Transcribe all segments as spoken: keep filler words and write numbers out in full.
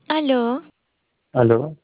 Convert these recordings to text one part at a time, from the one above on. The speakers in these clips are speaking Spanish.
Aló, Aló,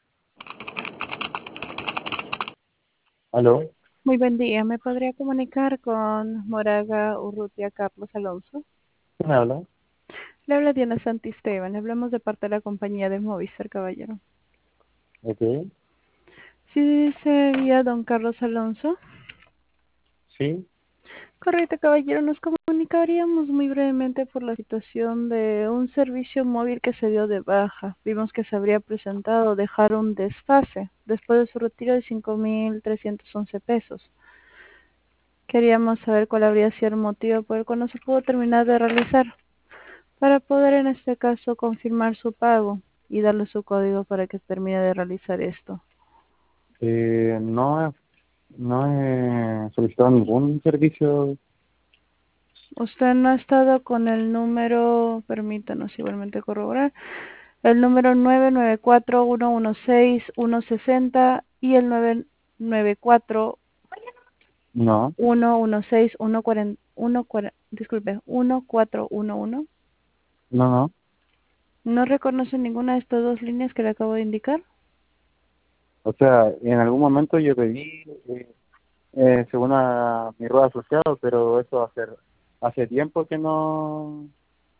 aló, Muy buen día. ¿Me podría comunicar con Moraga Urrutia Carlos Alonso? ¿quién habla? Le habla Diana Santisteban. Le hablamos de parte de la compañía de Movistar, caballero. Ok, Sí, sería don Carlos Alonso. sí, Correcto, caballero. Nos comunicaríamos muy brevemente por la situación de un servicio móvil que se dio de baja. Vimos que se habría presentado dejar un desfase después de su retiro de cinco mil trescientos once pesos. Queríamos saber cuál habría sido el motivo por el cual no se pudo terminar de realizar, para poder en este caso confirmar su pago y darle su código para que termine de realizar esto. eh, no, he- no he solicitado ningún servicio. Usted no ha estado con el número, permítanos igualmente corroborar, el número nueve nueve cuatro uno uno seis uno seis cero y el nueve nueve cuatro No, uno uno seis uno cuatro uno, disculpe, uno cuatro uno uno. no, no. ¿No reconoce ninguna de estas dos líneas que le acabo de indicar? O sea, en algún momento yo pedí, eh, eh, según a mi rueda asociado, pero eso hace, hace tiempo que no,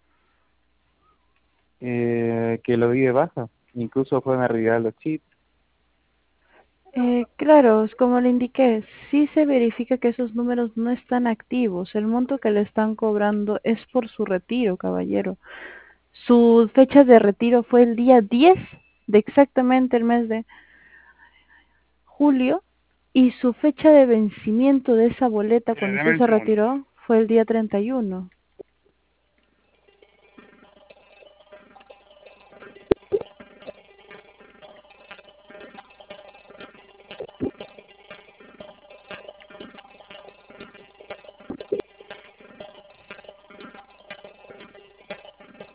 eh, que lo di de baja. Incluso fue a retirar los chips. Eh, claro, es como le indiqué, sí se verifica que esos números no están activos. El monto que le están cobrando es por su retiro, caballero. Su fecha de retiro fue el día diez de exactamente el mes de julio y su fecha de vencimiento de esa boleta Mira, cuando dame usted un se segundo. retiró fue el día treinta y uno.